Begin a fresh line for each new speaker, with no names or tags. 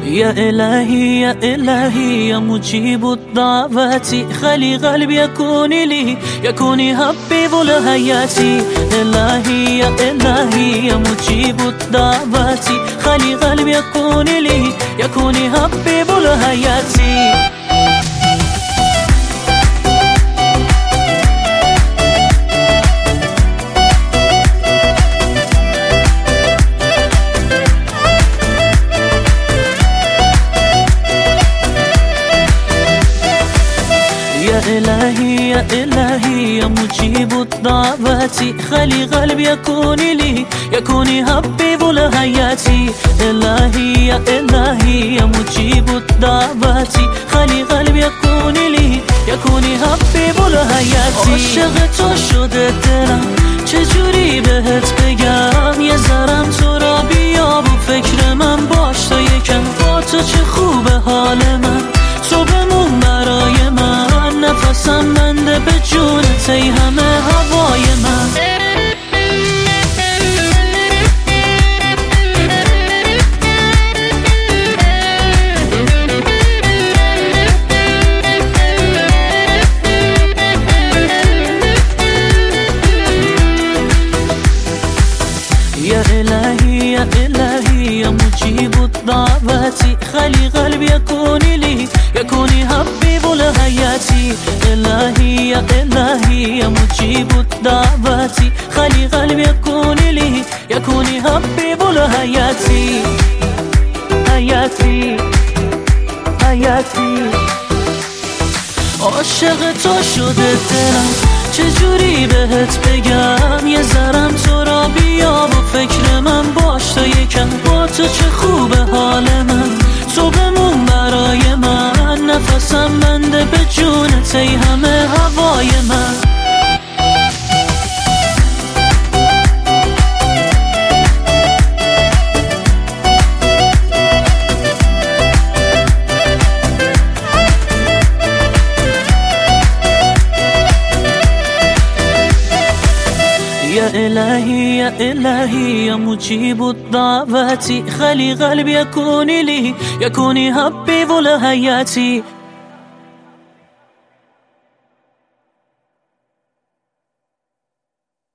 يا إلهي يا إلهي يا مجيب الدعوات، خلي قلبي يكون لي يكون حبيب لحياتي. إلهي يا إلهي يا مجيب الدعوات، خلي قلبي يكون لي يكون حبيب لحياتي. يا إلهي يا إلهي يا مجيب الدعوات، خلي قلبي يكون لي يكون حبيب لحياتي. إلهي يا إلهي يا مجيب الدعوات، خلي قلبي يكون لي يكون حبیب لحیاتی. عاشق تو شده دلم چجوری بهت بگم، یه ذرم تو را بیاب و فکر من باش تا یکم. با تو چه خوبه حال من، تو بمون برای من، نفسم بنده به جونت ای همه هوای من. يا إلهي يا إلهي يا مجيب الدعوات، خلي قلبي يكون لي يكون حبيب لحياتي. إلهي يا إلهي يا مجيب الدعوات، خلي قلبي يكون لي يكون حبيب لحياتي. حياتي حياتي. عاشق تو شده دلم چجوری بهت بگم، یه ذرم تو را بیاب و فکر من باش تا یکم. با تو چه خوبه حال من، تو بمون برای من، نفسم بنده به جونت ای همه هوای من. يا إلهي يا إلهي يا مجيب الدعوات، خلي قلبي يكون لي يكون حبيب لحياتي.